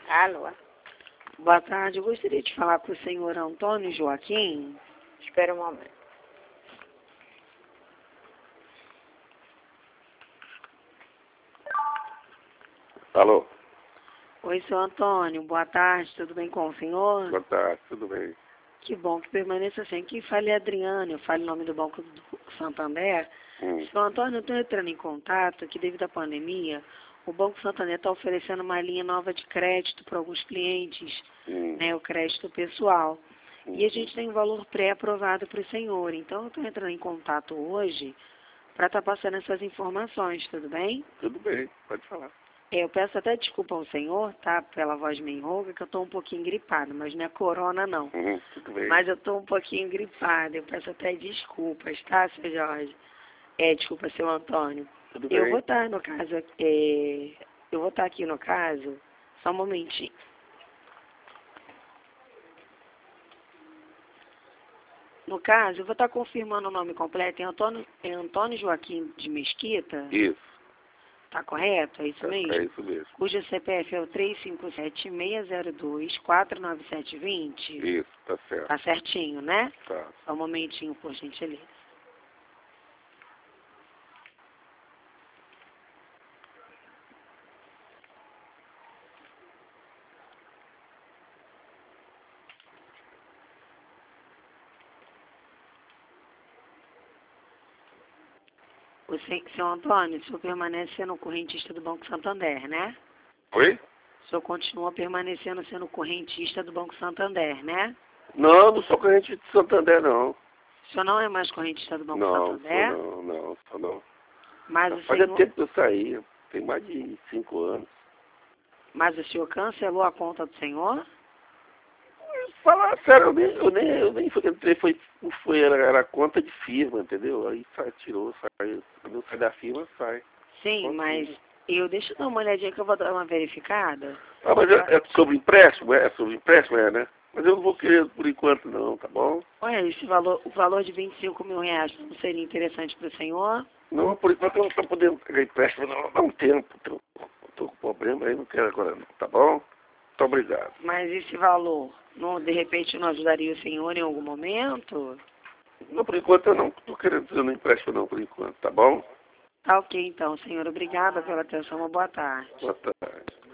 Alô? Boa tarde, eu gostaria de falar com o senhor Antônio Joaquim. Espera um momento. Alô? Oi, seu Antônio, boa tarde, tudo bem com o senhor? Boa tarde, tudo bem? Que bom que permaneça assim. Quem fala é Adriana, eu falo em nome do Banco do Santander. Seu Antônio, eu estou entrando em contato que devido à pandemia, o Banco Santander está oferecendo uma linha nova de crédito para alguns clientes, né, o crédito pessoal. E a gente tem um valor pré-aprovado para o senhor. Então, eu estou entrando em contato hoje para estar passando essas informações, tudo bem? Tudo bem, pode falar. Eu peço até desculpa ao senhor, tá? Pela voz meio rouca, que eu estou um pouquinho gripada, mas não é corona, não. Tudo bem. Mas eu estou um pouquinho gripada, eu peço até desculpas, tá, seu Jorge? Desculpa, seu Antônio. Tudo Eu bem. vou estar no caso, eu vou estar aqui no caso, só um momentinho. No caso, eu vou estar confirmando o nome completo, é Antônio Joaquim de Mesquita, Isso, tá correto? É isso mesmo? é isso mesmo. Cujo CPF é o 357-602-49720. Isso, tá certo. Tá certinho, né? Tá. Só um momentinho, por gentileza. Seu Antônio, o senhor permanece sendo correntista do Banco Santander, né? Oi? O senhor continua permanecendo sendo correntista do Banco Santander, né? Não, não sou corrente de Santander, não. O senhor não é mais correntista do Banco Não, Santander? sou não. Mas o Fazia senhor, tempo que eu saí, tem mais de 5 anos. mas o senhor cancelou a conta do senhor? Falar sério, eu nem entrei, era conta de firma, entendeu? Aí tirou, saiu. Quando eu sair da firma, sai. Sim, mas deixa eu dar uma olhadinha que eu vou dar uma verificada. Ah, mas é sobre empréstimo? É sobre empréstimo, né? Mas eu não vou querer por enquanto não, tá bom? Olha, o valor de 25 mil reais não seria interessante para o senhor? Não, por enquanto eu não estou podendo pegar empréstimo, não. Dá um tempo. Estou com problema aí, não quero agora não, tá bom? Muito obrigado. Mas esse valor, não, de repente, não ajudaria o senhor em algum momento? Não, por enquanto eu não estou querendo fazer um empréstimo não, por enquanto, tá bom? Tá ok, então, senhor. Obrigada pela atenção. Uma boa tarde. Boa tarde.